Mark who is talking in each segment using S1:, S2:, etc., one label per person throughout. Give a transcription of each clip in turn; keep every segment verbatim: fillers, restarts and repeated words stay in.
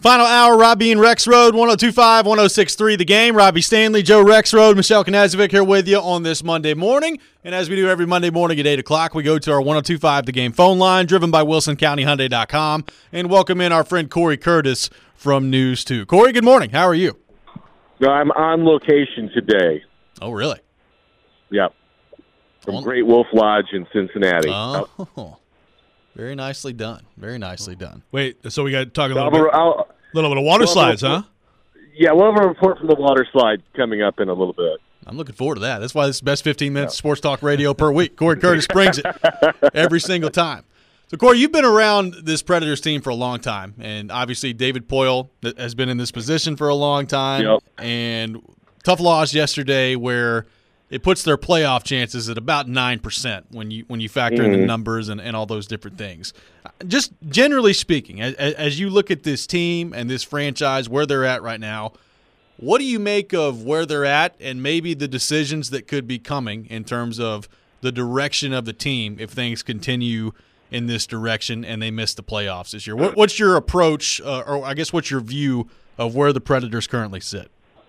S1: Final hour, Robbie and Rex Road, one oh two point five, one oh six point three The Game. Robbie Stanley, Joe Rex Road, Michelle Kanazovic here with you on this Monday morning. And as we do every Monday morning at eight o'clock, we go to our one oh two point five The Game phone line, driven by Wilson County Hyundai dot com, and welcome in our friend Corey Curtis from News two. Corey, good morning. How are you?
S2: No, I'm on location today.
S1: Oh, really?
S2: Yep. From Great Wolf Lodge in Cincinnati.
S1: Oh, yep. Very nicely done. Very nicely done.
S3: Wait, so we got to talk a little,
S2: I'll,
S3: bit,
S2: I'll,
S3: little bit of water
S2: we'll
S3: slides,
S2: a,
S3: huh?
S2: Yeah, we'll have a report from the water slide coming up in a little bit.
S1: I'm looking forward to that. That's why this is the best fifteen minutes of sports talk radio per week. Corey Curtis brings it every single time. So, Corey, you've been around this Predators team for a long time, and obviously David Poile has been in this position for a long time.
S2: Yep.
S1: And tough loss yesterday where it puts their playoff chances at about nine percent when you when you factor
S2: mm-hmm.
S1: in the numbers and, and all those different things. Just generally speaking, as, as you look at this team and this franchise, where they're at right now, what do you make of where they're at and maybe the decisions that could be coming in terms of the direction of the team if things continue in this direction and they miss the playoffs this year? What, what's your approach, uh, or I guess what's your view of where the Predators currently sit?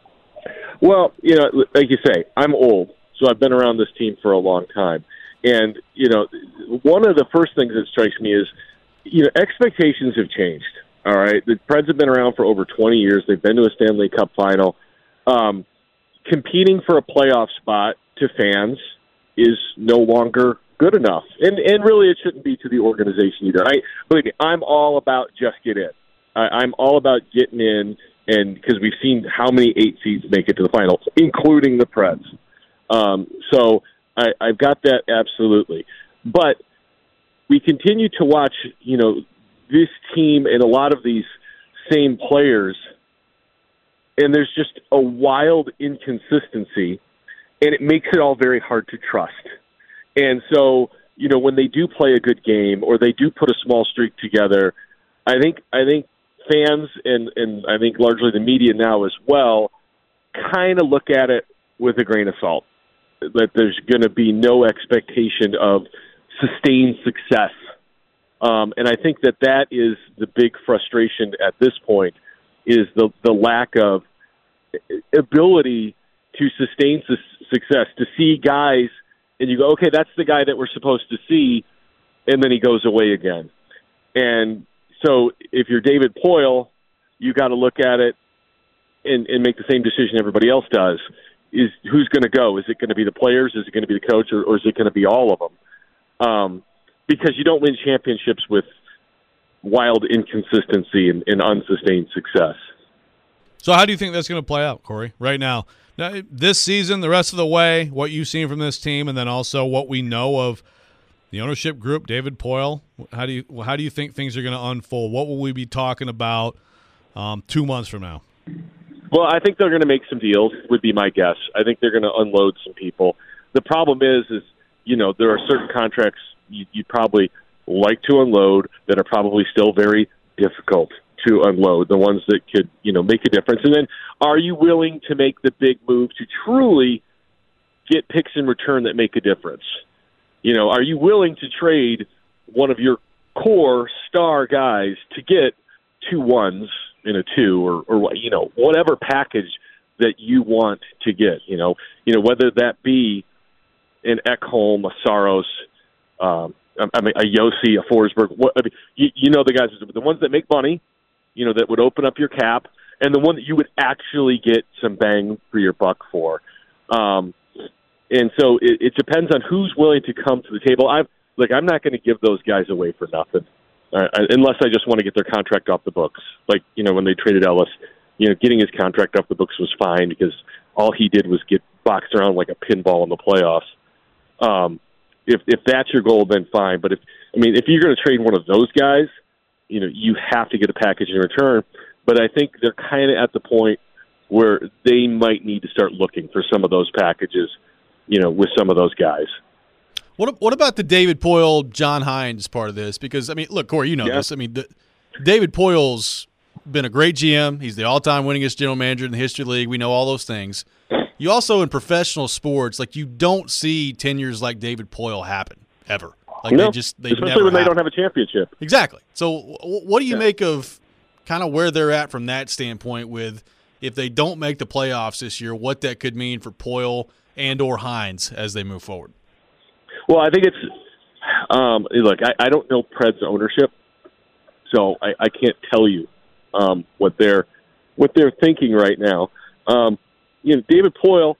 S2: Well, you know, like you say, I'm old, so I've been around this team for a long time. And, you know, one of the first things that strikes me is, you know, expectations have changed, all right? The Preds have been around for over twenty years. They've been to a Stanley Cup final. Um, competing for a playoff spot to fans is no longer good enough. And and really it shouldn't be to the organization either. I believe me, I'm all about just get in. I, I'm all about getting in, and because we've seen how many eight seeds make it to the finals, including the Preds. Um, so I, I've got that absolutely. But we continue to watch, you know, this team and a lot of these same players, and there's just a wild inconsistency, and it makes it all very hard to trust. And so, you know, when they do play a good game or they do put a small streak together, I think I think fans and, and I think largely the media now as well kind of look at it with a grain of salt, that there's going to be no expectation of sustained success. Um, and I think that that is the big frustration at this point, is the, the lack of ability to sustain su- success, to see guys and you go, okay, that's the guy that we're supposed to see, and then he goes away again. And so if you're David Poile, you got to look at it and, and make the same decision everybody else does. Is who's going to go? Is it going to be the players? Is it going to be the coach? Or, or is it going to be all of them? Um, because you don't win championships with wild inconsistency and, and unsustained success.
S3: So how do you think that's going to play out, Corey, right now? Now, this season, the rest of the way, what you've seen from this team, and then also what we know of the ownership group, David Poile, how do you how do you think things are going to unfold? What will we be talking about um, two months from now?
S2: Well, I think they're going to make some deals, would be my guess. I think they're going to unload some people. The problem is, is you know, there are certain contracts you, you'd probably like to unload that are probably still very difficult to unload, the ones that could, you know, make a difference. And then are you willing to make the big move to truly get picks in return that make a difference? You know, are you willing to trade one of your core star guys to get two ones in a two, or, or you know, whatever package that you want to get, you know, you know, whether that be an Ekholm, a Saros, um, I mean, a Yossi, a Forsberg, what, I mean, you, you know, the guys, the ones that make money, you know, that would open up your cap, and the one that you would actually get some bang for your buck for. Um, and so it, it depends on who's willing to come to the table. I'm like, I'm not going to give those guys away for nothing, uh, unless I just want to get their contract off the books. Like, you know, when they traded Ellis, you know, getting his contract off the books was fine because all he did was get boxed around like a pinball in the playoffs. Um, if if that's your goal, then fine. But if I mean, if you're going to trade one of those guys, you know, you have to get a package in return. But I think they're kind of at the point where they might need to start looking for some of those packages, you know, with some of those guys.
S1: What what about the David Poile, John Hynes part of this? Because, I mean, look, Corey, you know
S2: yeah.
S1: this. I mean, the, David Poile's been a great G M. He's the all-time winningest general manager in the history of the league. We know all those things. You also, in professional sports, like, you don't see tenures like David Poile happen, ever. Like,
S2: no,
S1: they just, they
S2: especially
S1: never
S2: when they
S1: happen.
S2: don't have a championship.
S1: Exactly. So what do you yeah. make of kind of where they're at from that standpoint with if they don't make the playoffs this year, what that could mean for Poile and or Hines as they move forward.
S2: Well, I think it's um, – look, I, I don't know Preds ownership, so I, I can't tell you um, what they're what they're thinking right now. Um, you know, David Poile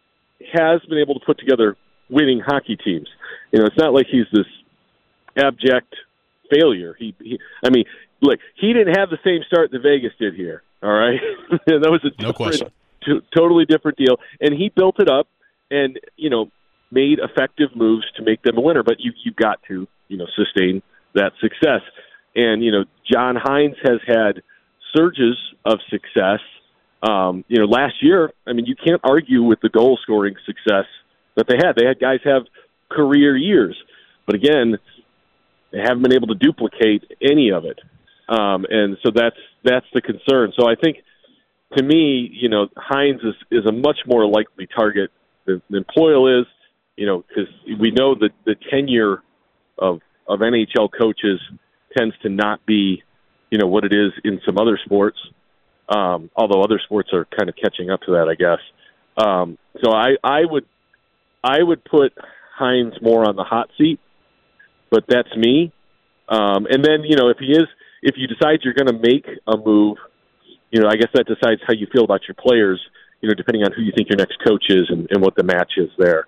S2: has been able to put together winning hockey teams. You know, it's not like he's this abject failure. He, he I mean, look, he didn't have the same start that Vegas did here. All right, that was a
S1: no question,
S2: t- totally different deal, and he built it up, and you know, made effective moves to make them a winner. But you you got to you know sustain that success, and you know, John Hines has had surges of success. Um, you know, last year, I mean, you can't argue with the goal scoring success that they had. They had guys have career years, but again, they haven't been able to duplicate any of it. Um, and so that's that's the concern. So I think, to me, you know, Hines is, is a much more likely target than, than Poile is, you know, because we know that the tenure of, of N H L coaches tends to not be, you know, what it is in some other sports. Um, although other sports are kind of catching up to that, I guess. Um, so I, I would I would put Hines more on the hot seat, but that's me. Um, and then, you know, if he is, if you decide you're going to make a move, you know, I guess that decides how you feel about your players, you know, depending on who you think your next coach is and, and what the match is there.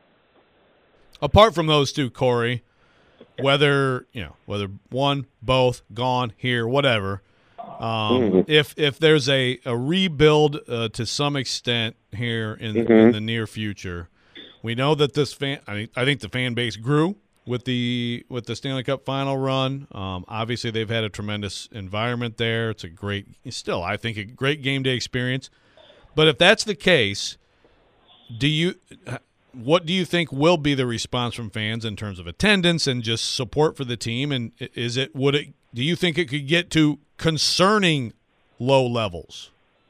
S3: Apart from those two, Corey, whether, you know, whether one, both, gone, here, whatever, Um,
S2: mm-hmm.
S3: if if there's a, a rebuild uh, to some extent here in,
S2: mm-hmm.
S3: in the near future, we know that this fan I mean, I think the fan base grew with the with the Stanley Cup final run. Um, obviously, they've had a tremendous environment there. It's a great, still I think a great game day experience. But if that's the case, do you what do you think will be the response from fans in terms of attendance and just support for the team? And is it would it do you think it could get to concerning low levels?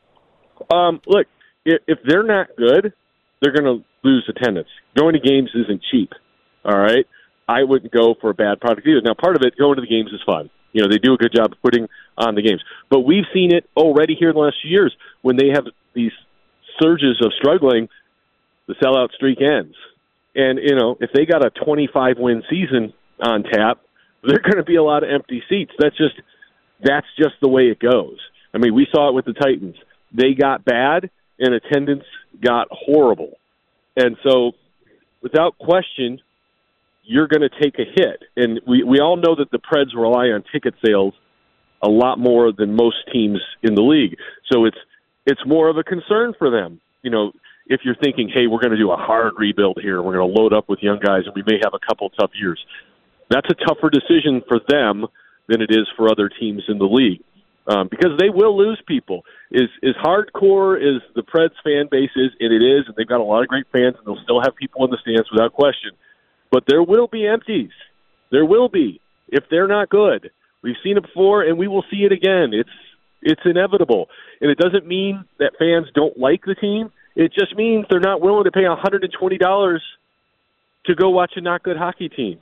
S2: Um, look, if, if they're not good, they're going to lose attendance. Going to games isn't cheap, all right? I wouldn't go for a bad product either. Now, part of it, going to the games is fun. You know, they do a good job of putting on the games. But we've seen it already here in the last few years. When they have these surges of struggling, the sellout streak ends. And, you know, if they got a twenty-five win season on tap, there are going to be a lot of empty seats. That's just that's just the way it goes. I mean, we saw it with the Titans. They got bad, and attendance got horrible. And so, without question, you're going to take a hit. And we, we all know that the Preds rely on ticket sales a lot more than most teams in the league. So it's it's more of a concern for them. You know, if you're thinking, hey, we're going to do a hard rebuild here, we're going to load up with young guys, and we may have a couple tough years. That's a tougher decision for them than it is for other teams in the league, um, because they will lose people. Is as hardcore as the Preds fan base is, and it is, and they've got a lot of great fans, and they'll still have people in the stands without question. But there will be empties. There will be, if they're not good. We've seen it before, and we will see it again. It's it's inevitable. And it doesn't mean that fans don't like the team. It just means they're not willing to pay one hundred twenty dollars to go watch a not good hockey team.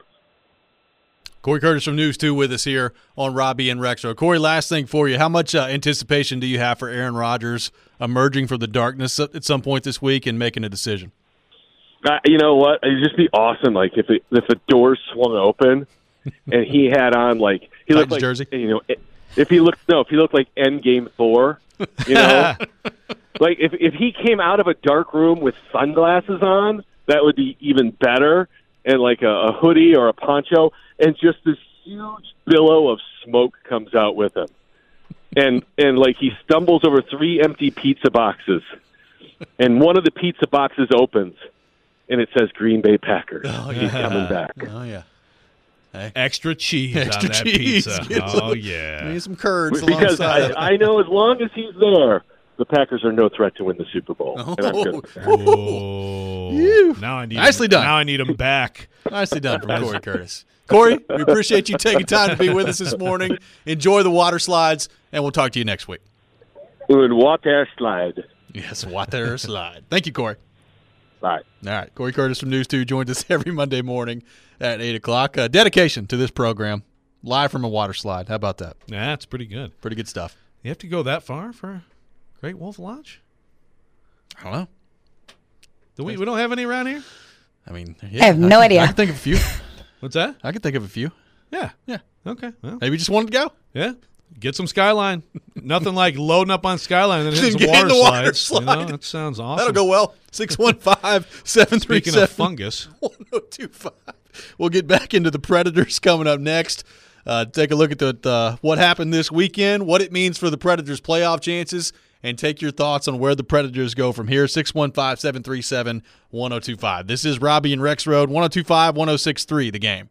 S1: Corey Curtis from News two with us here on Robbie and Rexro. Corey, last thing for you. How much uh, anticipation do you have for Aaron Rodgers emerging from the darkness at some point this week and making a decision?
S2: Uh, you know what? It'd just be awesome, like if it, if the doors swung open and he had on like he looked like
S1: jersey.
S2: You know, if he looked no, if he looked like Endgame Thor, you know, like if if he came out of a dark room with sunglasses on, that would be even better, and like a, a hoodie or a poncho, and just this huge billow of smoke comes out with him, and and like he stumbles over three empty pizza boxes, and one of the pizza boxes opens. And it says Green Bay Packers.
S1: Oh, yeah.
S2: He's coming back.
S1: Oh, yeah. Hey.
S3: Extra cheese
S1: Extra
S3: on that
S1: cheese.
S3: pizza.
S1: Get
S3: Oh,
S1: some,
S3: yeah.
S1: Maybe some curds
S2: Because
S1: alongside.
S2: I, I know as long as he's there, the Packers are no threat to win the Super Bowl.
S1: Oh.
S2: And I'm good with that.
S3: Oh. Now I need
S1: Nicely
S3: him,
S1: done.
S3: Now I need him back.
S1: Nicely done from Corey Curtis. Corey, we appreciate you taking time to be with us this morning. Enjoy the water slides, and we'll talk to you next week.
S2: Good water slide.
S1: Yes, water slide. Thank you, Corey.
S2: Bye.
S1: All right. Corey Curtis from News two joins us every Monday morning at eight o'clock. Uh, dedication to this program, live from a water slide. How about that?
S3: Yeah, that's pretty good.
S1: Pretty good stuff.
S3: You have to go that far for Great Wolf Lodge?
S1: I don't know.
S3: Do we, we don't have any around here?
S1: I mean, yeah,
S4: I have no
S1: I,
S4: idea.
S1: I can think of a few.
S3: What's that?
S1: I can think of a few.
S3: Yeah.
S1: Yeah.
S3: Okay. Well,
S1: Maybe you just wanted to go.
S3: yeah. Get some Skyline. Nothing like loading up on Skyline and then hitting some
S1: Get in
S3: water
S1: the water
S3: slides. You
S1: slide.
S3: know, that sounds awesome.
S1: That'll go well. six one five, seven three
S3: Speaking
S1: seven,
S3: of fungus.
S1: one oh two five. We'll get back into the Predators coming up next. Uh, take a look at the, the what happened this weekend, what it means for the Predators' playoff chances, and take your thoughts on where the Predators go from here. six one five, seven three seven, one oh two five. This is Robbie and Rex Road, one oh two five, one oh six three, The Game.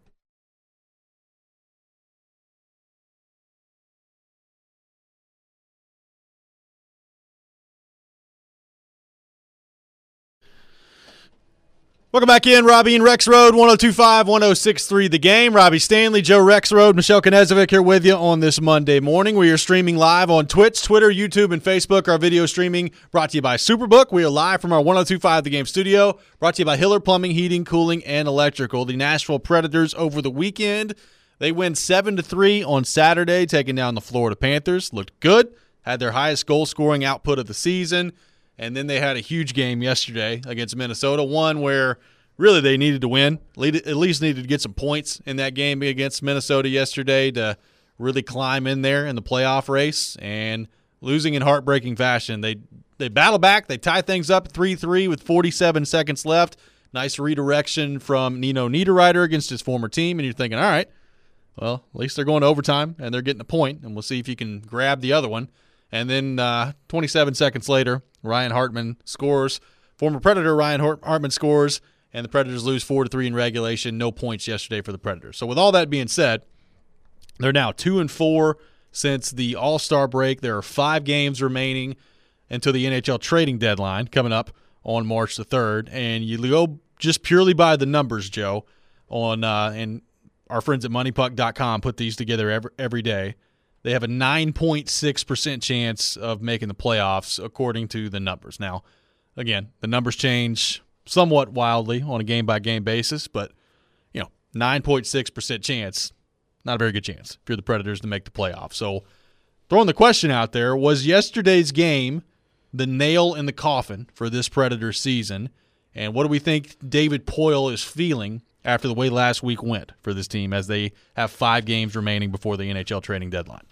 S1: Welcome back in, Robbie and Rex Road, one oh two five, one oh six three, The Game. Robbie Stanley, Joe Rex Road, Michelle Knezovic here with you on this Monday morning. We are streaming live on Twitch, Twitter, YouTube, and Facebook. Our video streaming brought to you by Superbook. We are live from our one oh two five The Game studio, brought to you by Hiller Plumbing, Heating, Cooling, and Electrical. The Nashville Predators over the weekend, they win seven to three on Saturday, taking down the Florida Panthers. Looked good, had their highest goal-scoring output of the season. And then they had a huge game yesterday against Minnesota, one where really they needed to win, at least needed to get some points in that game against Minnesota yesterday to really climb in there in the playoff race, and losing in heartbreaking fashion. They they battle back, they tie things up three three with forty-seven seconds left. Nice redirection from Nino Niederreiter against his former team, and you're thinking, all right, well, at least they're going to overtime and they're getting a point, and we'll see if you can grab the other one. And then uh, twenty-seven seconds later, Ryan Hartman scores. Former Predator Ryan Hartman scores, and the Predators lose four to three in regulation. No points yesterday for the Predators. So with all that being said, they're now two and four since the All-Star break. There are five games remaining until the N H L trading deadline coming up on March the third. And you go just purely by the numbers, Joe, on uh, and our friends at money puck dot com put these together every, every day. They have a nine point six percent chance of making the playoffs according to the numbers. Now, again, the numbers change somewhat wildly on a game-by-game basis, but, you know, nine point six percent chance, not a very good chance if you're the Predators to make the playoffs. So throwing the question out there, was yesterday's game the nail in the coffin for this Predators season? And what do we think David Poile is feeling after the way last week went for this team as they have five games remaining before the N H L trading deadline?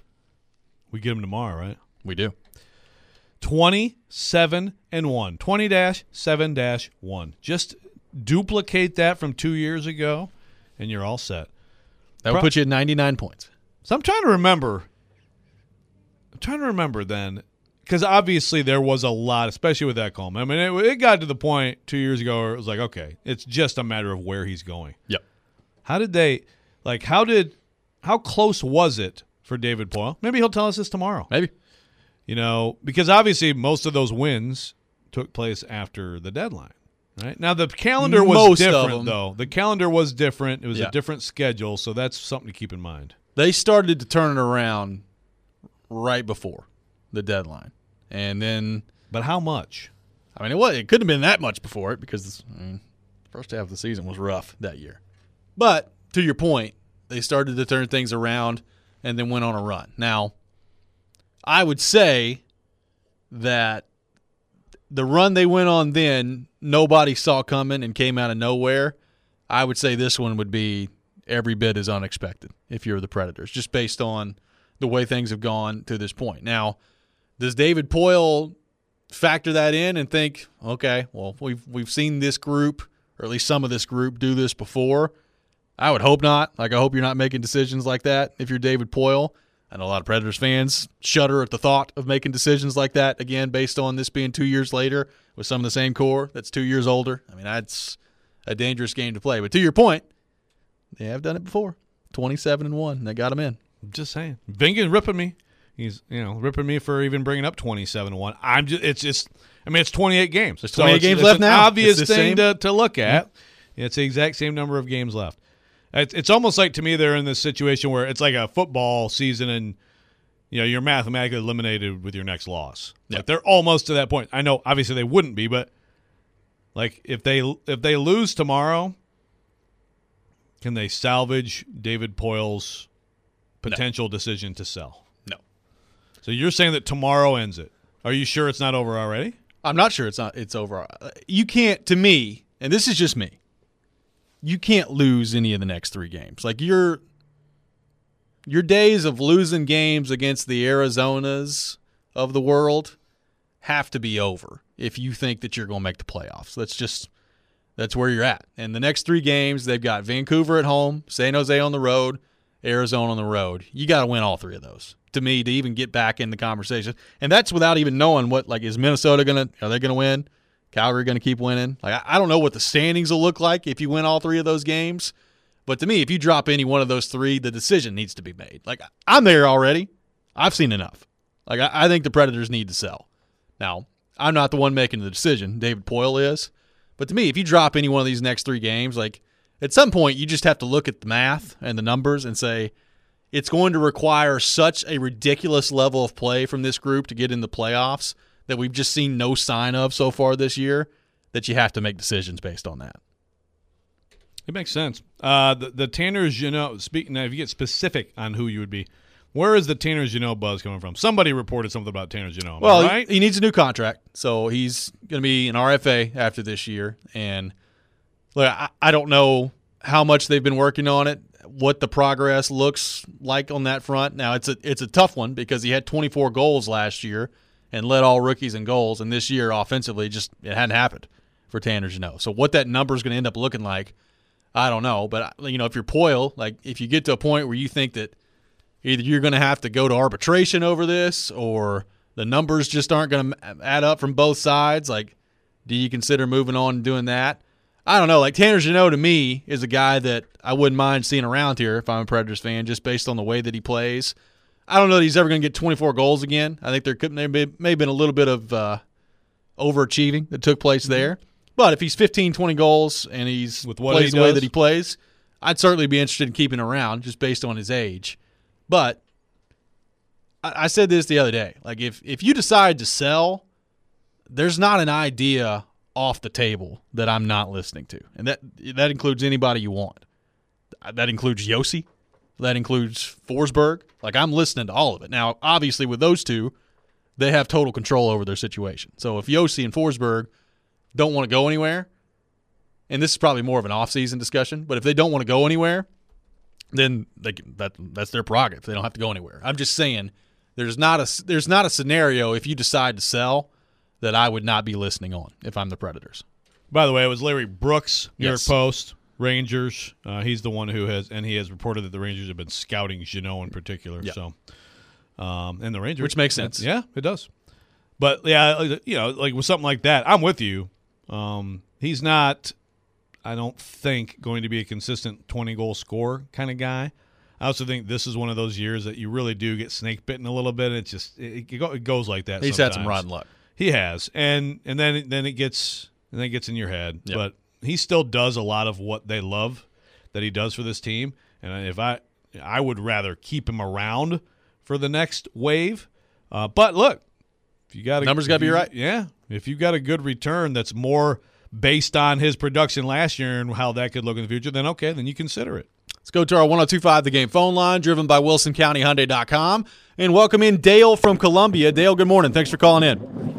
S3: We get them tomorrow, right?
S1: We do.
S3: twenty-seven and one. twenty dash seven dash one. Just duplicate that from two years ago, and you're all set.
S1: That would
S3: Pro-
S1: put you at ninety-nine points.
S3: So I'm trying to remember. I'm trying to remember then, because obviously there was a lot, especially with that call. I mean, it, it got to the point two years ago where it was like, okay, it's just a matter of where he's going.
S1: Yep.
S3: How did they, like, how did, how close was it for David Poile? Maybe he'll tell us this tomorrow.
S1: Maybe.
S3: You know, because obviously most of those wins took place after the deadline, right? Now, the calendar was
S1: Most of
S3: different,
S1: them.
S3: though. The calendar was different. It was
S1: Yeah.
S3: a different schedule, so that's something to keep in mind.
S1: They started to turn it around right before the deadline. And then,
S3: But how much?
S1: I mean, it, was, it couldn't have been that much before it because I mean, the first half of the season was rough that year. But to your point, they started to turn things around and then went on a run. Now, I would say that the run they went on then, nobody saw coming and came out of nowhere. I would say this one would be every bit as unexpected if you're the Predators, just based on the way things have gone to this point. Now, does David Poile factor that in and think, okay, well, we've we've seen this group, or at least some of this group, do this before? I would hope not. Like, I hope you're not making decisions like that if you're David Poile. I know a lot of Predators fans shudder at the thought of making decisions like that, again, based on this being two years later with some of the same core that's two years older. I mean, that's a dangerous game to play. But to your point, they have done it before. twenty-seven and one. They got them in.
S3: I'm just saying. Vingan's ripping me. He's, you know, ripping me for even bringing up twenty-seven and one. I'm just, it's just, I mean, it's twenty-eight games.
S1: There's twenty-eight
S3: so it's,
S1: games
S3: it's
S1: left
S3: an
S1: now.
S3: Obvious
S1: It's the
S3: thing
S1: same.
S3: to, to look at. Mm-hmm. It's the exact same number of games left. It's, it's almost like, to me, they're in this situation where it's like a football season and, you know, you're mathematically eliminated with your next loss.
S1: Yeah.
S3: Like, they're almost to that point. I know, obviously, they wouldn't be, but like if they if they lose tomorrow, can they salvage David Poile's potential no. decision to sell?
S1: No.
S3: So you're saying that tomorrow ends it. Are you sure it's not over already?
S1: I'm not sure it's not. It's over. You can't, to me, and this is just me, you can't lose any of the next three games. Like, your your days of losing games against the Arizonas of the world have to be over if you think that you're going to make the playoffs. That's just that's where you're at. And the next three games, they've got Vancouver at home, San Jose on the road, Arizona on the road. You got to win all three of those, to me, to even get back in the conversation. And that's without even knowing what, like, is Minnesota going to – are they going to win? Calgary going to keep winning? Like, I, I don't know what the standings will look like if you win all three of those games. But to me, if you drop any one of those three, the decision needs to be made. Like, I'm there already. I've seen enough. Like, I, I think the Predators need to sell. Now, I'm not the one making the decision. David Poile is. But to me, if you drop any one of these next three games, like, at some point you just have to look at the math and the numbers and say it's going to require such a ridiculous level of play from this group to get in the playoffs that we've just seen no sign of so far this year that you have to make decisions based on that.
S3: It makes sense. Uh, the, the Tanner Jeannot, speaking now, if you get specific on who you would be, where is the Tanner Jeannot buzz coming from? Somebody reported something about Tanner Jeannot.
S1: Well,
S3: right?
S1: he, he needs a new contract, so he's going to be an R F A after this year. And look, I, I don't know how much they've been working on it, what the progress looks like on that front. Now, it's a it's a tough one because he had twenty-four goals last year and led all rookies in goals, and this year offensively just it hadn't happened for Tanner Jeannot. So what that number is going to end up looking like, I don't know. But, you know, if you're Poile, like, if you get to a point where you think that either you're going to have to go to arbitration over this or the numbers just aren't going to add up from both sides, like, do you consider moving on and doing that? I don't know. Like, Tanner Jeannot, to me, is a guy that I wouldn't mind seeing around here if I'm a Predators fan, just based on the way that he plays. I don't know that he's ever going to get twenty-four goals again. I think there could there may, may have been a little bit of uh, overachieving that took place there. But if he's fifteen, twenty goals and he's
S3: With what
S1: plays
S3: he
S1: the way
S3: does?
S1: that he plays, I'd certainly be interested in keeping him around just based on his age. But I, I said this the other day. Like, if, if you decide to sell, there's not an idea off the table that I'm not listening to. And that that includes anybody you want. That includes Yossi. That includes Forsberg. Like, I'm listening to all of it. Now, obviously, with those two, they have total control over their situation. So if Yossi and Forsberg don't want to go anywhere, and this is probably more of an off-season discussion, but if they don't want to go anywhere, then they can, that that's their prerogative. They don't have to go anywhere. I'm just saying there's not a there's not a scenario if you decide to sell that I would not be listening on if I'm the Predators.
S3: By the way, it was Larry Brooks, New
S1: Yes.
S3: York Post, Rangers. Uh, he's the one who has, and he has reported that the Rangers have been scouting Jeannot in particular.
S1: Yeah.
S3: So, um, and the Rangers,
S1: Which makes sense.
S3: Yeah, it does. But yeah, you know, like with something like that, I'm with you. Um, he's not, I don't think, going to be a consistent twenty goal scorer kind of guy. I also think this is one of those years that you really do get snake bitten a little bit. It's just it, it goes like that.
S1: He's
S3: sometimes.
S1: had some rotten luck.
S3: He has, and and then then it gets and then it gets in your head.
S1: Yep.
S3: But he still does a lot of what they love that he does for this team. And if I I would rather keep him around for the next wave. Uh, but look, if you got
S1: Numbers gotta be right.
S3: Yeah, if you got a good return that's more based on his production last year and how that could look in the future, then okay, then you consider it.
S1: Let's go to our one oh two point five The Game phone line, driven by Wilson County Hyundai dot com, and welcome in Dale from Columbia. Dale, good morning. Thanks for calling in.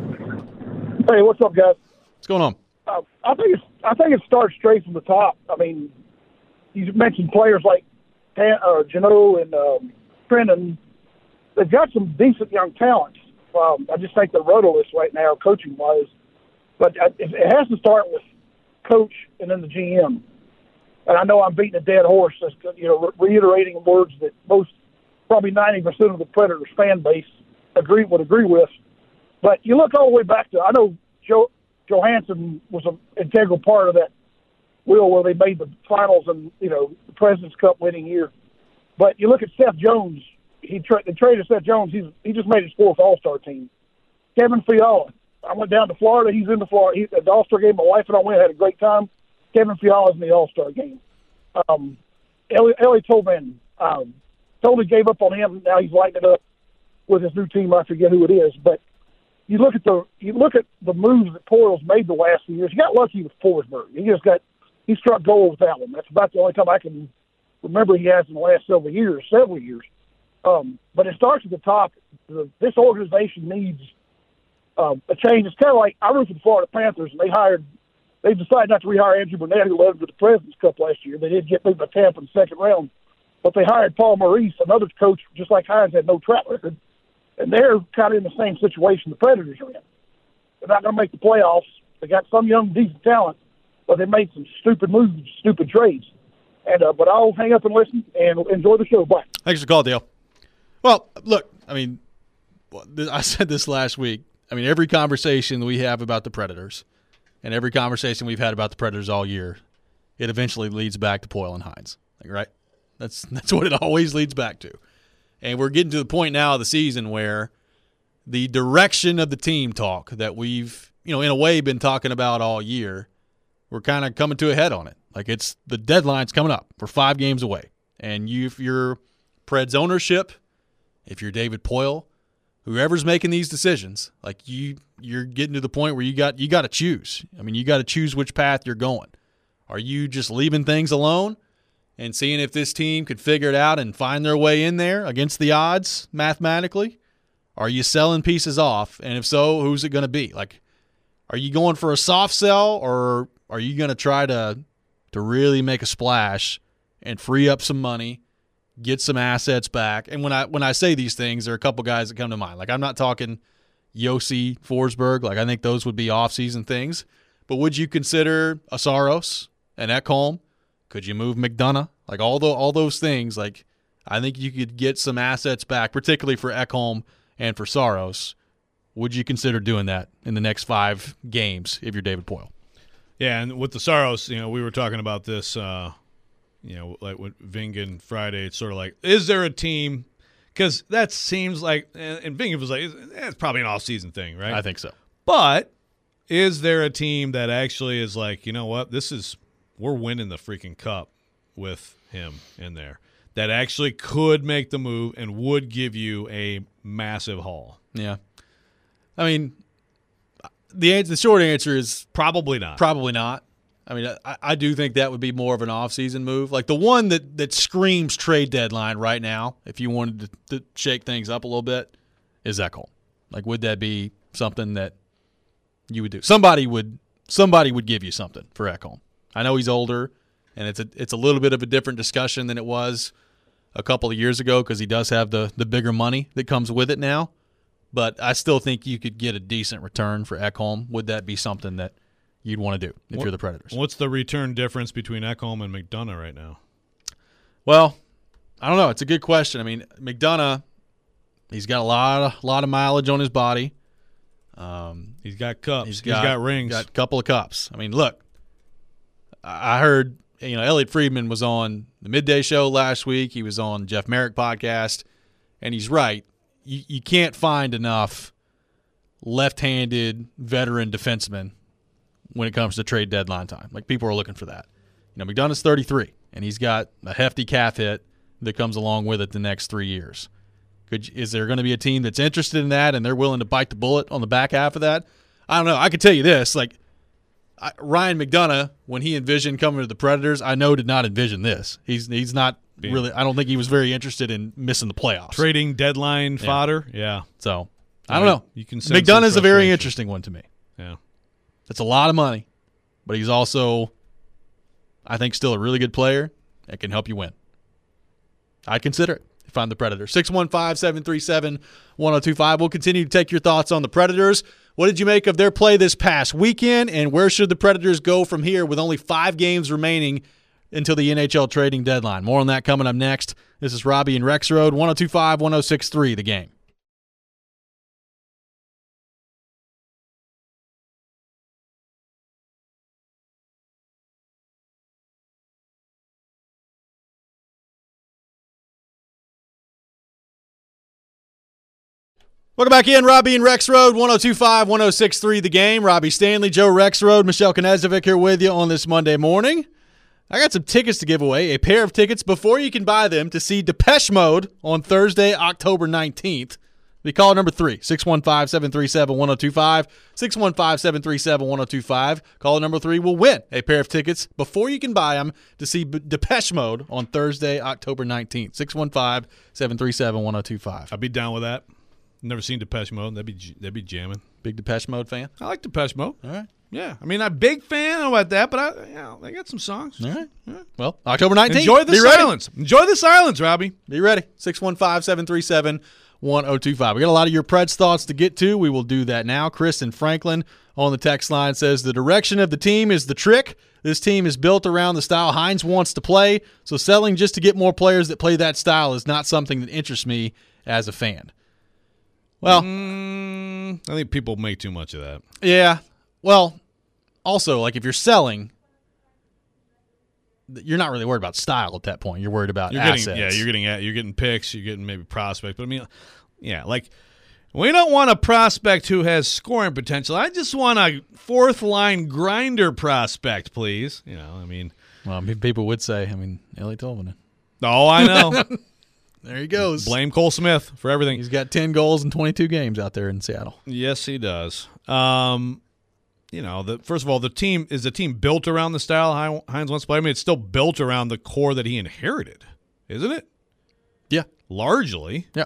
S4: Hey, what's up, guys?
S1: What's going on?
S4: Uh, I think it's I think it starts straight from the top. I mean, you mentioned players like Tan, uh, Jeannot and um, Trenton. They've got some decent young talents. Um, I just think they're rudderless right now, coaching wise. But it, it has to start with coach and then the G M. And I know I'm beating a dead horse, just, you know, re- reiterating words that most, probably ninety percent of the Predators fan base agree would agree with. But you look all the way back to, I know Joe Johansson was an integral part of that wheel where they made the finals and, you know, the President's Cup winning year. But you look at Seth Jones. He tra- they traded Seth Jones. He's he just made his fourth All-Star team. Kevin Fiala. I went down to Florida. He's in the Florida. He, at the All-Star game, my wife and I went, had a great time. Kevin Fiala's in the All-Star game. Um, Ellie, Ellie Tolman um, totally gave up on him. Now he's lighting it up with his new team. I forget who it is, but you look at the you look at the moves that Poile's made the last few years. He got lucky with Forsberg. He just got he struck gold with that one. That's about the only time I can remember he has in the last several years. Several years. Um, but it starts at the top. The, this organization needs um, a change. It's kind of like I root for the Florida Panthers, and they hired. They decided not to rehire Andrew Burnett, who led them to the President's Cup last year. They did get beat by Tampa in the second round, but they hired Paul Maurice, another coach, just like Hines, had no track record, and they're kind of in the same situation the Predators are in. They're not going to make the playoffs. They got some young, decent talent, but they made some stupid moves, stupid trades. And uh, but I'll hang up and listen and enjoy the show. Bye.
S1: Thanks for the call, Dale. Well, look, I mean, I said this last week. I mean, every conversation we have about the Predators and every conversation we've had about the Predators all year, it eventually leads back to Poile and Hines, like, right? That's that's what it always leads back to. And we're getting to the point now of the season where the direction of the team talk that we've, you know, in a way been talking about all year, we're kind of coming to a head on it. Like, it's the deadline's coming up. We're five games away. And you, if you're Preds ownership, if you're David Poile, whoever's making these decisions, like you, you're getting to the point where you got you got to choose. I mean, you got to choose which path you're going. Are you just leaving things alone and seeing if this team could figure it out and find their way in there against the odds mathematically? Are you selling pieces off? And if so, who's it going to be? Like, are you going for a soft sell, or are you going to try to to really make a splash and free up some money, get some assets back? And when I when I say these things, there are a couple guys that come to mind. Like, I'm not talking Yossi, Forsberg. Like, I think those would be off-season things. But would you consider a Saros and Ekholm? Could you move McDonough? Like, all the, all those things, like, I think you could get some assets back, particularly for Ekholm and for Saros. Would you consider doing that in the next five games if you're David Poile?
S3: Yeah, and with the Saros, you know, we were talking about this, uh, you know, like with Vingan Friday. It's sort of like, is there a team? Because that seems like, and Vingan was like, eh, it's probably an off-season thing, right?
S1: I think so.
S3: But is there a team that actually is like, you know what, this is, we're winning the freaking cup with him in there, that actually could make the move and would give you a massive haul?
S1: Yeah. I mean, the answer, the short answer is
S3: probably not.
S1: Probably not. I mean, I, I do think that would be more of an off-season move. Like, the one that, that screams trade deadline right now, if you wanted to, to shake things up a little bit, is Ekholm. Like, would that be something that you would do? Somebody would somebody would give you something for Ekholm. I know he's older, and it's a it's a little bit of a different discussion than it was a couple of years ago because he does have the the bigger money that comes with it now. But I still think you could get a decent return for Ekholm. Would that be something that you'd want to do if
S3: what,
S1: you're the Predators?
S3: What's the return difference between Ekholm and McDonough right now?
S1: Well, I don't know. It's a good question. I mean, McDonough, he's got a lot of lot of mileage on his body. Um,
S3: he's got cups.
S1: He's
S3: he's
S1: got,
S3: got rings.
S1: Got a couple of cups. I mean, look, I heard, you know, Elliot Friedman was on the Midday Show last week. He was on Jeff Merrick podcast, and he's right. You, you can't find enough left-handed veteran defensemen when it comes to trade deadline time. Like, people are looking for that. You know, McDonough's thirty-three, and he's got a hefty calf hit that comes along with it the next three years. Could, is there going to be a team that's interested in that and they're willing to bite the bullet on the back half of that? I don't know. I could tell you this. Like, I, Ryan McDonough, when he envisioned coming to the Predators, I know did not envision this. He's he's not Being, really – I don't think he was very interested in missing the playoffs.
S3: Trading deadline
S1: yeah.
S3: fodder? Yeah.
S1: So, I don't know.
S3: You can
S1: McDonough's a very interesting one to me.
S3: Yeah.
S1: It's a lot of money, but he's also, I think, still a really good player that can help you win. I'd consider it if I'm the Predators. six one five, seven three seven, one oh two five. We'll continue to take your thoughts on the Predators. What did you make of their play this past weekend, and where should the Predators go from here with only five games remaining until the N H L trading deadline? More on that coming up next. This is Robbie and Rex Road, one oh two five, one oh six three, The Game. Welcome back in, Robbie and Rex Road, one oh two five, one oh six three, The Game. Robbie Stanley, Joe Rex Road, Michelle Knezovic here with you on this Monday morning. I got some tickets to give away, a pair of tickets before you can buy them to see Depeche Mode on Thursday, October nineteenth. Be caller number three, six one five, seven three seven, one oh two five, six one five, seven three seven, one oh two five. Caller number three will win a pair of tickets before you can buy them to see Depeche Mode on Thursday, October nineteenth. six one five, seven three seven, one oh two five.
S3: I'd be down with that. Never seen Depeche Mode. That'd be that'd be jamming.
S1: Big Depeche Mode fan?
S3: I like Depeche Mode.
S1: All right.
S3: Yeah. I mean, I'm a big fan. I don't know about that, but I, you know, they got some songs.
S1: All right.
S3: Yeah.
S1: Well, October nineteenth.
S3: Enjoy the
S1: Be
S3: silence. Ready. Enjoy the silence, Robbie.
S1: Be ready. six one five, seven three seven, one oh two five. We got a lot of your Preds thoughts to get to. We will do that now. Chris in Franklin on the text line says, the direction of the team is the trick. This team is built around the style Hines wants to play, so selling just to get more players that play that style is not something that interests me as a fan. Well,
S3: mm, I think people make too much of that.
S1: Yeah. Well, also, like if you're selling, you're not really worried about style at that point. You're worried about
S3: you're
S1: assets.
S3: Getting, yeah, you're getting you're getting picks. You're getting maybe prospects. But I mean, yeah, like we don't want a prospect who has scoring potential. I just want a fourth line grinder prospect, please. You know, I mean,
S1: well, I mean, people would say, I mean, Ellie Tolvanen.
S3: Oh, I know.
S1: There he goes.
S3: Blame Cole Smith for everything.
S1: He's got ten goals in twenty-two games out there in Seattle.
S3: Yes, he does. Um, you know, the first of all, the team is the team built around the style Hines wants to play. I mean, it's still built around the core that he inherited, isn't it?
S1: Yeah,
S3: largely.
S1: Yeah.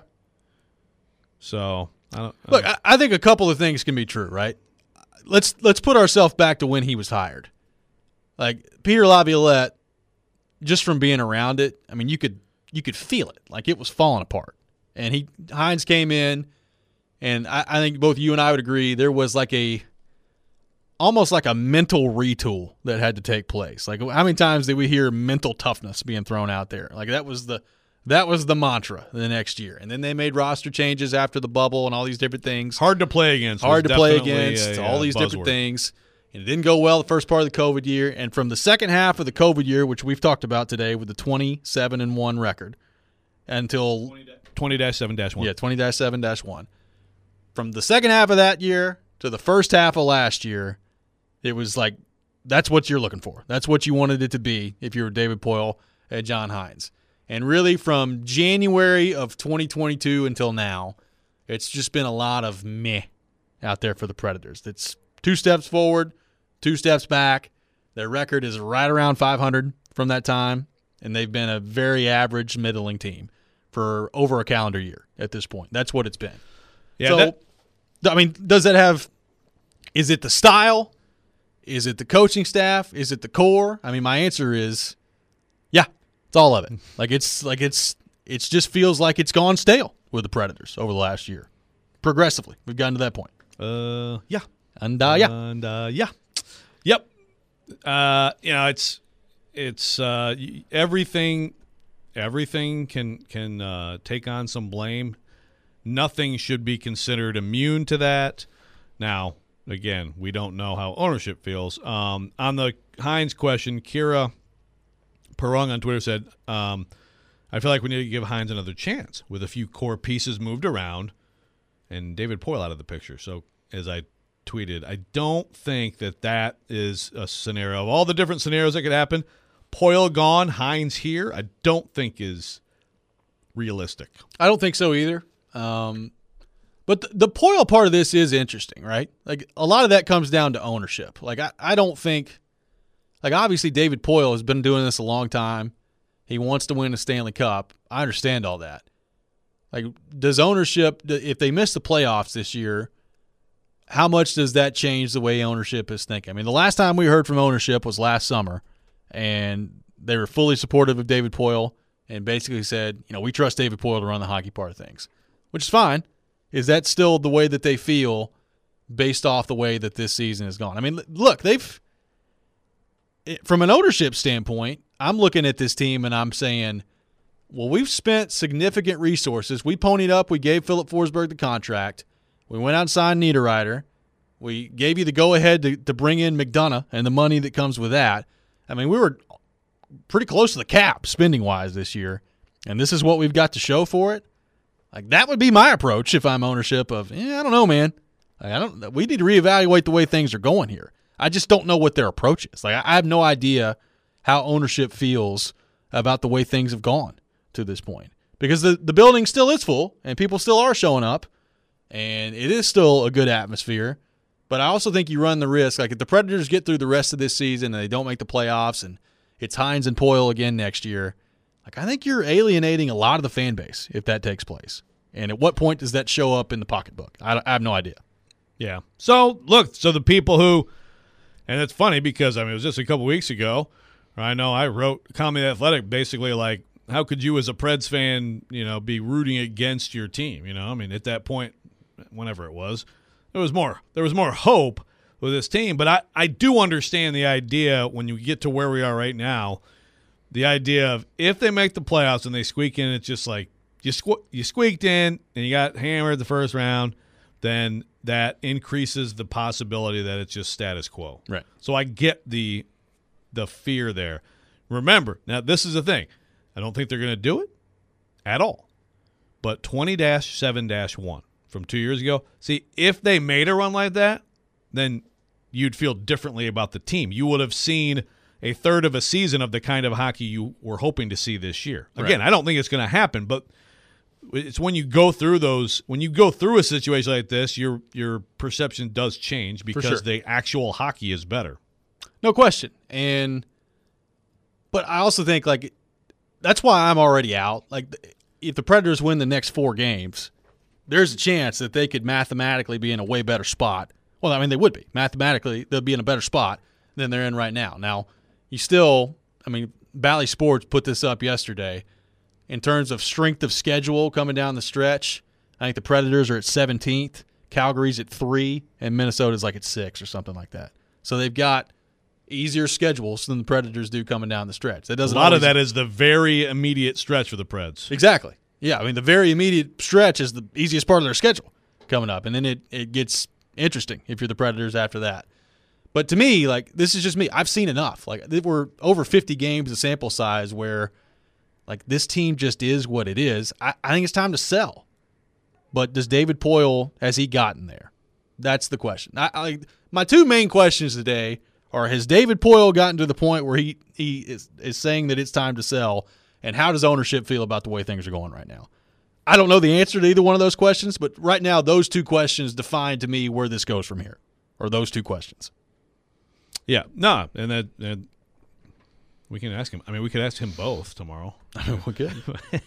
S3: So I don't I
S1: look.
S3: don't.
S1: I, I think a couple of things can be true, right? Let's let's put ourselves back to when he was hired. Like Peter Laviolette, just from being around it, I mean, you could. You could feel it, like it was falling apart. And he Hines came in, and I, I think both you and I would agree there was like a almost like a mental retool that had to take place. Like how many times did we hear mental toughness being thrown out there? Like that was the that was the mantra the next year. And then they made roster changes after the bubble and all these different things.
S3: Hard to play against.
S1: Hard to play
S3: definitely
S1: against.
S3: A,
S1: all
S3: a
S1: these
S3: buzzword.
S1: different things. And it didn't go well the first part of the COVID year. And from the second half of the COVID year, which we've talked about today with the twenty-seven and one record, until
S3: twenty dash seven dash one.
S1: Yeah, twenty dash seven dash one. From the second half of that year to the first half of last year, it was like that's what you're looking for. That's what you wanted it to be if you were David Poile and John Hines. And really from January of twenty twenty-two until now, it's just been a lot of meh out there for the Predators. It's two steps forward, two steps back. Their record is right around five hundred from that time, and they've been a very average, middling team for over a calendar year at this point. That's what it's been.
S3: Yeah,
S1: so,
S3: that,
S1: I mean, does that have – is it the style? Is it the coaching staff? Is it the core? I mean, my answer is yeah, it's all of it. Like it's like it's it just feels like it's gone stale with the Predators over the last year. Progressively, we've gotten to that point.
S3: Uh, yeah.
S1: And uh, yeah,
S3: and uh, yeah, yep. Uh, you know, it's it's uh, everything. Everything can can uh, take on some blame. Nothing should be considered immune to that. Now, again, we don't know how ownership feels. Um, on the Hines question, Kira Perung on Twitter said, um, "I feel like we need to give Hines another chance with a few core pieces moved around, and David Poile out of the picture." So, as I tweeted, I don't think that that is a scenario. Of all the different scenarios that could happen, Poile gone, Hines here, I don't think is realistic.
S1: I don't think so either. Um, but the, the Poile part of this is interesting, right? Like a lot of that comes down to ownership. Like I, I don't think, like obviously David Poile has been doing this a long time. He wants to win a Stanley Cup. I understand all that. Like does ownership, if they miss the playoffs this year, how much does that change the way ownership is thinking? I mean, the last time we heard from ownership was last summer, and they were fully supportive of David Poile and basically said, you know, we trust David Poile to run the hockey part of things, which is fine. Is that still the way that they feel based off the way that this season has gone? I mean, look, they've – from an ownership standpoint, I'm looking at this team and I'm saying, well, we've spent significant resources. We ponied up. We gave Philip Forsberg the contract. We went out and signed Niederreiter. We gave you the go-ahead to, to bring in McDonough and the money that comes with that. I mean, we were pretty close to the cap spending-wise this year, and this is what we've got to show for it. Like that would be my approach if I'm ownership of, eh, I don't know, man. Like, I don't. We need to reevaluate the way things are going here. I just don't know what their approach is. Like I have no idea how ownership feels about the way things have gone to this point because the, the building still is full and people still are showing up. and it is still a good atmosphere. But I also think you run the risk, like if the Predators get through the rest of this season and they don't make the playoffs and it's Hines and Poyle again next year, like I think you're alienating a lot of the fan base if that takes place. And at what point does that show up in the pocketbook? I, I have no idea.
S3: Yeah. So, look, so the people who – and it's funny because, I mean, it was just a couple weeks ago. I know I wrote Comedy Athletic basically like, how could you as a Preds fan, you know, be rooting against your team? You know, I mean, at that point, whenever it was, there was more there was more hope with this team. But I, I do understand the idea when you get to where we are right now, the idea of if they make the playoffs and they squeak in, it's just like you sque- you squeaked in and you got hammered the first round, then that increases the possibility that it's just status quo.
S1: Right.
S3: So I get the the fear there. Remember, now this is the thing. I don't think they're going to do it at all. But twenty dash seven dash one from two years ago, see, if they made a run like that, then you'd feel differently about the team. You would have seen a third of a season of the kind of hockey you were hoping to see this year. Again, right. I don't think it's going to happen, but it's when you go through those, when you go through a situation like this, your your perception does change because
S1: sure.
S3: the actual hockey is better.
S1: No question. And but I also think like that's why I'm already out. Like if the Predators win the next four games, there's a chance that they could mathematically be in a way better spot. Well, I mean they would be. Mathematically, they'll be in a better spot than they're in right now. Now, you still, I mean, Bally Sports put this up yesterday. In terms of strength of schedule coming down the stretch, I think the Predators are at seventeenth, Calgary's at three, and Minnesota's like at six or something like that. So they've got easier schedules than the Predators do coming down the stretch. That doesn't
S3: a lot
S1: always,
S3: of that is the very immediate stretch for the Preds.
S1: Exactly. Yeah, I mean the very immediate stretch is the easiest part of their schedule coming up, and then it, it gets interesting if you're the Predators after that. But to me, like this is just me. I've seen enough. Like we're over fifty games of sample size where like this team just is what it is. I, I think it's time to sell. But does David Poyle, has he gotten there? That's the question. I, I, my two main questions today are: has David Poyle gotten to the point where he he is, is saying that it's time to sell? And how does ownership feel about the way things are going right now? I don't know the answer to either one of those questions, but right now those two questions define to me where this goes from here, or those two questions.
S3: Yeah, no, and that and we can ask him. I mean, we could ask him both tomorrow.
S1: I mean, we could.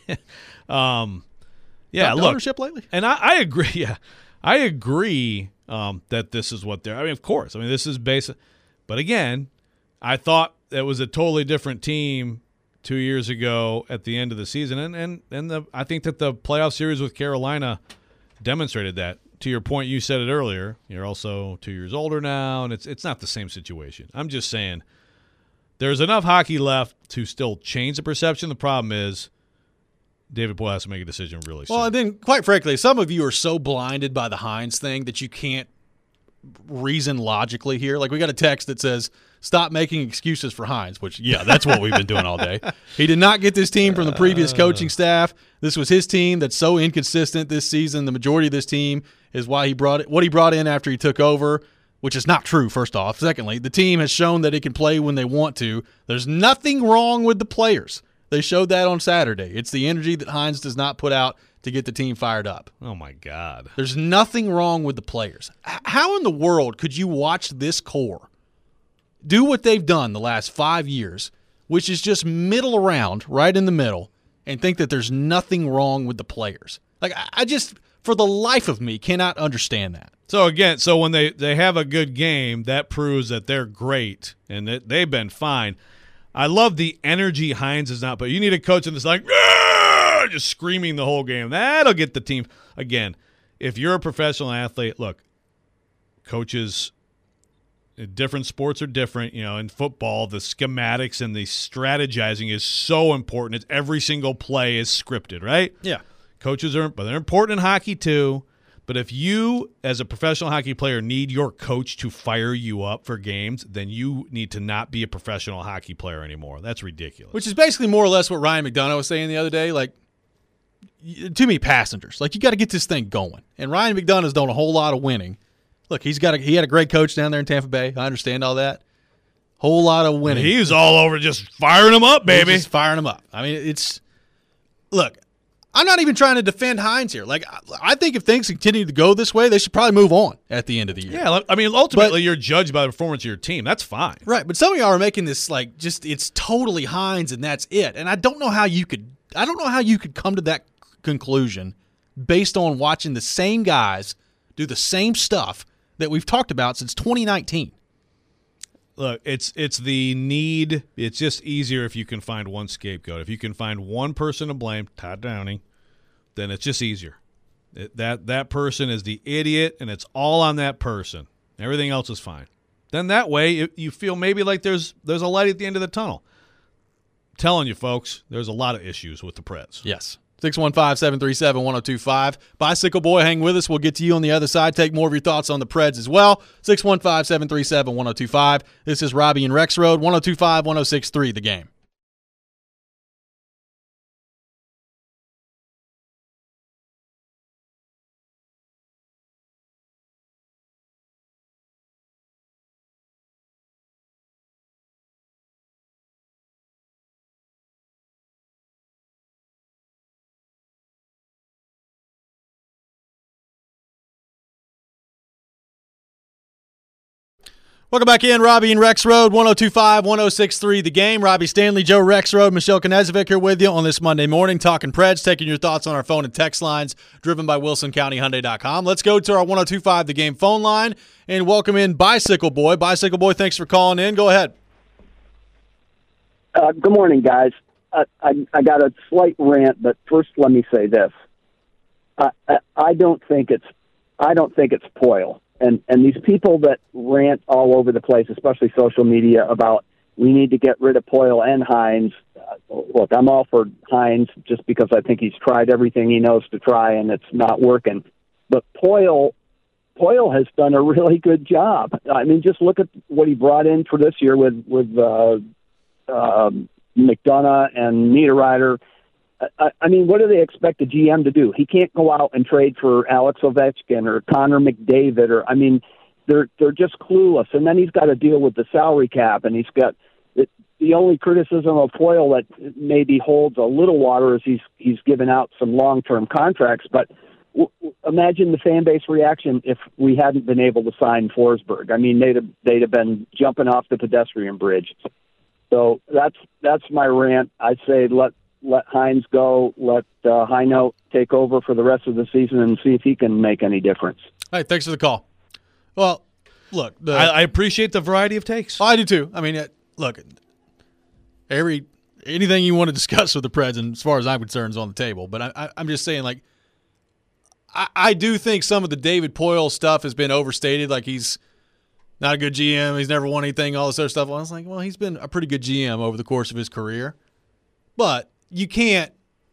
S3: um, yeah,
S1: Got
S3: look,
S1: ownership lately,
S3: and I, I agree. Yeah, I agree um, that this is what they're. I mean, of course. I mean, this is basic. But again, I thought it was a totally different team two years ago at the end of the season, and and and the I think that the playoff series with Carolina demonstrated that. To your point, you said it earlier. You're also two years older now, and it's it's not the same situation. I'm just saying there's enough hockey left to still change the perception. The problem is David Poyle has to make a decision really soon.
S1: Well, and then, quite frankly, some of you are so blinded by the Hines thing that you can't reason logically here. Like, we got a text that says, stop making excuses for Hines, which, yeah, that's what we've been doing all day. He did not get this team from the previous coaching staff. This was his team that's so inconsistent this season. The majority of this team is why he brought it, what he brought in after he took over, which is not true, first off. Secondly, the team has shown that it can play when they want to. There's nothing wrong with the players. They showed that on Saturday. It's the energy that Hines does not put out to get the team fired up.
S3: Oh, my God.
S1: There's nothing wrong with the players. How in the world could you watch this core do what they've done the last five years, which is just middle around, right in the middle, and think that there's nothing wrong with the players? Like, I just, for the life of me, cannot understand that.
S3: So, again, so when they, they have a good game, that proves that they're great and that they've been fine. I love the energy Hines is not, but you need a coach that's like, Aah! Just screaming the whole game. That'll get the team. Again, if you're a professional athlete, look, coaches, different sports are different. You know, in football, the schematics and the strategizing is so important. It's every single play is scripted, right?
S1: Yeah.
S3: Coaches are, but they're important in hockey too. But if you, as a professional hockey player, need your coach to fire you up for games, then you need to not be a professional hockey player anymore. That's ridiculous.
S1: Which is basically more or less what Ryan McDonough was saying the other day. Like, too many passengers. Like, you got to get this thing going. And Ryan McDonough's done a whole lot of winning. Look, he's got a, he had a great coach down there in Tampa Bay. I understand all that. Whole lot of winning.
S3: He was all over just firing them up, baby.
S1: Just firing them up. I mean, it's – look, I'm not even trying to defend Hines here. Like, I think if things continue to go this way, they should probably move on at the end of the year.
S3: Yeah, I mean, ultimately,
S1: but,
S3: you're judged by the performance of your team. That's fine.
S1: Right, but some of y'all are making this like just it's totally Hines and that's it. And I don't know how you could I don't know how you could come to that conclusion based on watching the same guys do the same stuff that we've talked about since twenty nineteen.
S3: Look, it's it's the need. It's just easier if you can find one scapegoat. If you can find one person to blame, Todd Downing, then it's just easier. It, that that person is the idiot, and it's all on that person. Everything else is fine. Then that way, it, you feel maybe like there's there's a light at the end of the tunnel. I'm telling you, folks, there's a lot of issues with the Preds.
S1: Yes. six one five, seven three seven, one oh two five. Bicycle Boy, hang with us. We'll get to you on the other side. Take more of your thoughts on the Preds as well. six one five, seven three seven, one oh two five. This is Robbie and Rex Road, one oh two five, one oh six three, The Game. Welcome back in, Robbie and Rex Road, one oh two five, one oh six three, The Game. Robbie Stanley, Joe Rex Road, Michelle Knezovic here with you on this Monday morning, talking Preds, taking your thoughts on our phone and text lines, driven by Wilson County Hyundai dot com. Let's go to our one oh two five The Game phone line and welcome in Bicycle Boy. Bicycle Boy, thanks for calling in. Go ahead.
S5: Uh, good morning, guys. Uh, I, I got a slight rant, but first let me say this. I, I, I don't think it's I don't think it's Poile. And and these people that rant all over the place, especially social media, about we need to get rid of Poile and Hines. Uh, look, I'm all for Hines just because I think he's tried everything he knows to try and it's not working. But Poile, Poile has done a really good job. I mean, just look at what he brought in for this year with with uh, uh, McDonough and Niederreiter. I, I mean, what do they expect the G M to do? He can't go out and trade for Alex Ovechkin or Connor McDavid, or I mean, they're they're just clueless. And then he's got to deal with the salary cap, and he's got it, the only criticism of Poile that maybe holds a little water is he's he's given out some long term contracts. But w- imagine the fan base reaction if we hadn't been able to sign Forsberg. I mean, they'd have, they'd have been jumping off the pedestrian bridge. So that's that's my rant. I'd say let. Let Hines go. Let uh, High Note take over for the rest of the season and see if he can make any difference.
S1: Hey, thanks for the call. Well, look, the,
S3: I, I appreciate the variety of takes.
S1: I do too. I mean, look, every anything you want to discuss with the Preds, and as far as I'm concerned, is on the table. But I, I, I'm just saying, like, I, I do think some of the David Poile stuff has been overstated. Like, he's not a good G M. He's never won anything. All this other stuff. I was like, well, he's been a pretty good G M over the course of his career, but you can't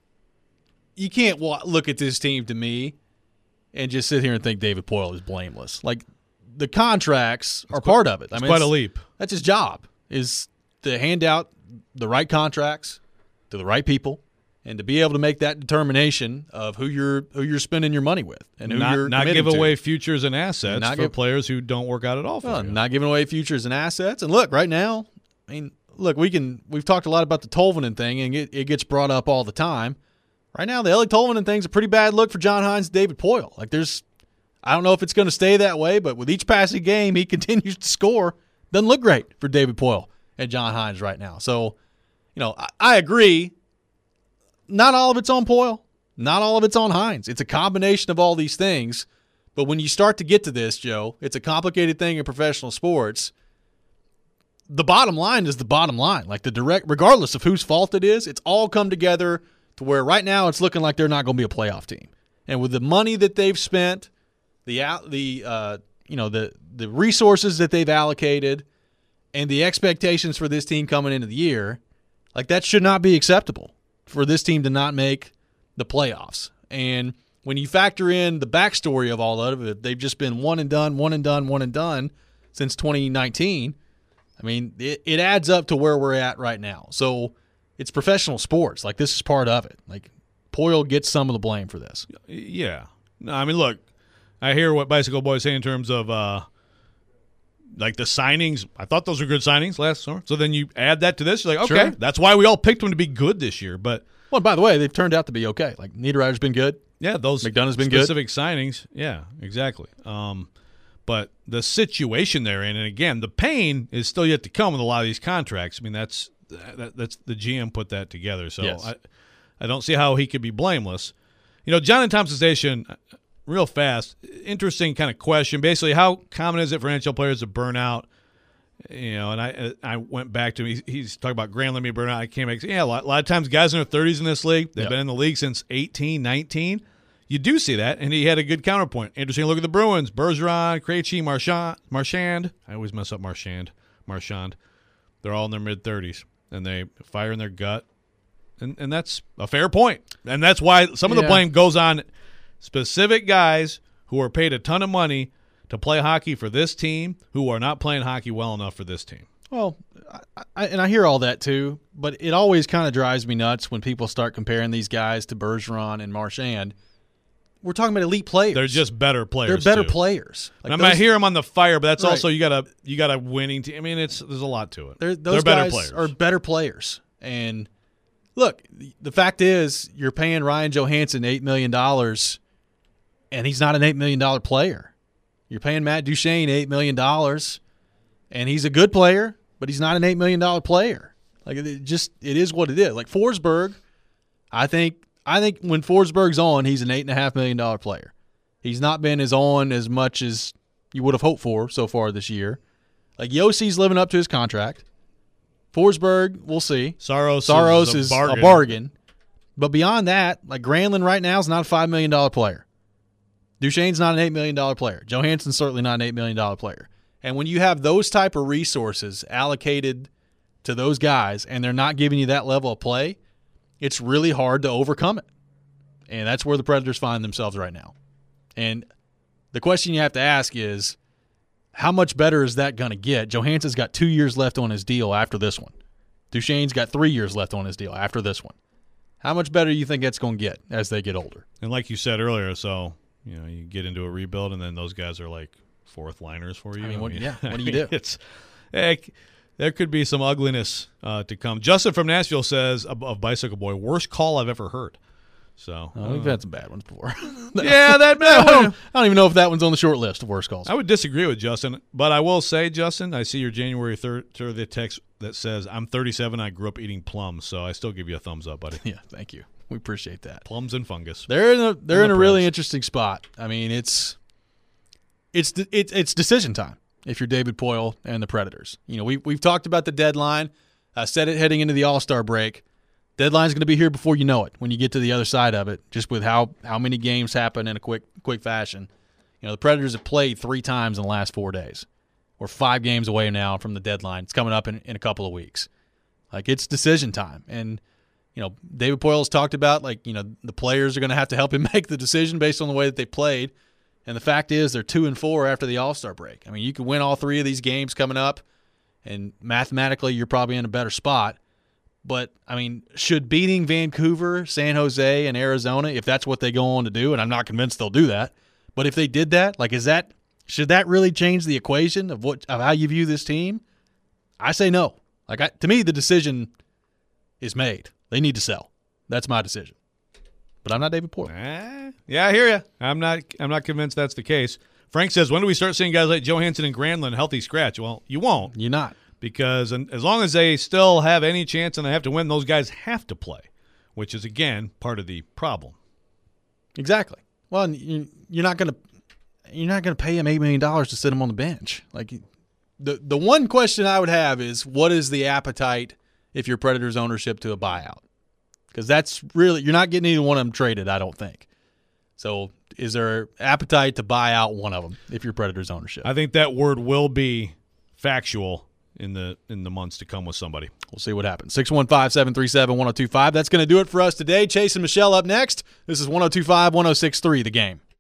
S1: you can't look at this team to me and just sit here and think David Poile is blameless. Like, the contracts are
S3: quite,
S1: part of it. I mean,
S3: quite a leap.
S1: That's his job, is to hand out the right contracts to the right people and to be able to make that determination of who you're who you're spending your money with and who
S3: not,
S1: you're
S3: not give
S1: to.
S3: away futures and assets
S1: not
S3: for
S1: give,
S3: players who don't work out at all for
S1: well,
S3: you.
S1: Not giving away futures and assets. And look, right now, I mean, look, we can we've talked a lot about the Tolvanen thing, and it, it gets brought up all the time. Right now, the Eeli Tolvanen thing's a pretty bad look for John Hines and David Poile. Like, there's, I don't know if it's going to stay that way, but with each passing game, he continues to score. Doesn't look great for David Poile and John Hines right now. So, you know, I, I agree. Not all of it's on Poile. Not all of it's on Hines. It's a combination of all these things. But when you start to get to this, Joe, it's a complicated thing in professional sports. The bottom line is the bottom line. Like, the direct, regardless of whose fault it is, it's all come together to where right now it's looking like they're not going to be a playoff team. And with the money that they've spent, the the uh, you know the the resources that they've allocated, and the expectations for this team coming into the year, like, that should not be acceptable for this team to not make the playoffs. And when you factor in the backstory of all of it, they've just been one and done, one and done, one and done since twenty nineteen. I mean, it, it adds up to where we're at right now. So it's professional sports. Like, this is part of it. Like, Poile gets some of the blame for this.
S3: Yeah. No, I mean, look, I hear what Bicycle Boy is saying in terms of, uh, like, the signings. I thought those were good signings last summer. So then you add that to this. You're like, okay,
S1: Sure.
S3: that's why we all picked them to be good this year. But
S1: Well, by the way, they've turned out to be okay. Like, Niederreiter's been good.
S3: Yeah, those
S1: McDonough's been
S3: specific
S1: good.
S3: signings. Yeah, exactly. Um, but the situation they're in, and again, the pain is still yet to come with a lot of these contracts. I mean, that's that, that's the G M put that together. So
S1: Yes.
S3: I, I don't see how he could be blameless. You know, John and Thompson Station, real fast, interesting kind of question. Basically, how common is it for N H L players to burn out? You know, and I I went back to he's, he's talking about Granlund being burnt out. I came back. Yeah, a lot, a lot of times guys in their thirties in this league, they've
S1: Yep.
S3: been in the league since eighteen, nineteen. You do see that, and he had a good counterpoint. Interesting look at the Bruins. Bergeron, Krejci, Marchand, Marchand. I always mess up Marchand. Marchand. They're all in their mid-thirties, and they fire in their gut. And and that's a fair point. And that's why some of the
S1: Yeah.
S3: blame goes on specific guys who are paid a ton of money to play hockey for this team who are not playing hockey well enough for this team.
S1: Well, I, I, and I hear all that too, but it always kind of drives me nuts when people start comparing these guys to Bergeron and Marchand. We're talking about elite players.
S3: They're just better players.
S1: They're better
S3: too.
S1: players. Like
S3: And I might
S1: those-
S3: hear them on the fire, but that's
S1: Right.
S3: also you got a you got a winning team. I mean, it's there's a lot to it.
S1: They're,
S3: They're
S1: those
S3: better
S1: guys
S3: players.
S1: are better players. And look, the fact is, you're paying Ryan Johansson eight million dollars, and he's not an eight million dollars player. You're paying Matt Duchene eight million dollars, and he's a good player, but he's not an eight million dollars player. Like, it just it is what it is. Like Forsberg, I think I think when Forsberg's on, he's an eight point five million dollars player. He's not been as on as much as you would have hoped for so far this year. Like, Yossi's living up to his contract. Forsberg, we'll see.
S3: Saros,
S1: Saros
S3: is,
S1: is
S3: a, bargain.
S1: a bargain. But beyond that, like, Granlund right now is not a five million dollars player. Duchene's not an eight million dollars player. Johansson's certainly not an eight million dollars player. And when you have those type of resources allocated to those guys and they're not giving you that level of play, it's really hard to overcome it. And that's where the Predators find themselves right now. And the question you have to ask is, how much better is that going to get? Johansson's got two years left on his deal after this one. Duchene's got three years left on his deal after this one. How much better do you think that's going to get as they get older?
S3: And like you said earlier, so you know you get into a rebuild, and then those guys are like fourth liners for you.
S1: I mean, what, yeah, what
S3: I
S1: do you
S3: mean,
S1: do?
S3: It's heck, there could be some ugliness uh, to come. Justin from Nashville says of, of Bicycle Boy, worst call I've ever heard. So
S1: Oh, we've
S3: uh,
S1: had some bad ones before.
S3: yeah, that
S1: I,
S3: man.
S1: don't, I don't even know if that one's on the short list of worst calls.
S3: I would disagree with Justin, but I will say, Justin, I see your January third the text that says, I'm thirty-seven, I grew up eating plums, so I still give you a thumbs up, buddy.
S1: Yeah, thank you. We appreciate that.
S3: Plums and fungus.
S1: They're in a they're
S3: And
S1: in
S3: the
S1: a really
S3: Preds.
S1: interesting spot. I mean, it's it's it's it's decision time if you're David Poile and the Predators. You know, we we've talked about the deadline. I said it heading into the All-Star break. Deadline's going to be here before you know it when you get to the other side of it, just with how, how many games happen in a quick quick fashion. You know, the Predators have played three times in the last four days. We're five games away now from the deadline. It's coming up in, in a couple of weeks. Like, it's decision time. And, you know, David Poile's talked about, like, you know, the players are going to have to help him make the decision based on the way that they played. And the fact is they're two and four after the All-Star break. I mean, you can win all three of these games coming up, and mathematically you're probably in a better spot. But, I mean, should beating Vancouver, San Jose, and Arizona, if that's what they go on to do, and I'm not convinced they'll do that, but if they did that, like, is that should that really change the equation of what of how you view this team? I say no. Like, I, to me, the decision is made. They need to sell. That's my decision. But I'm not David Poile.
S3: Eh, yeah, I hear you. I'm not. I'm not convinced that's the case. Frank says, when do we start seeing guys like Johansson and Granlund healthy scratch? Well, you won't.
S1: You're not.
S3: Because as long as they still have any chance and they have to win, those guys have to play, which is, again, part of the problem.
S1: Exactly. Well, you- you're not going to you're not going to pay him eight million dollars to sit him on the bench. Like, the the one question I would have is, what is the appetite if you're Predators ownership to a buyout? Because that's really, you're not getting either one of them traded, I don't think. So is there appetite to buy out one of them if you're Predators ownership?
S3: I think that word will be factual in the in the months to come with somebody.
S1: We'll see what happens. six one five, seven three seven, one oh two five. That's going to do it for us today. Chase and Michelle up next. This is one oh two five, one oh six three, The Game.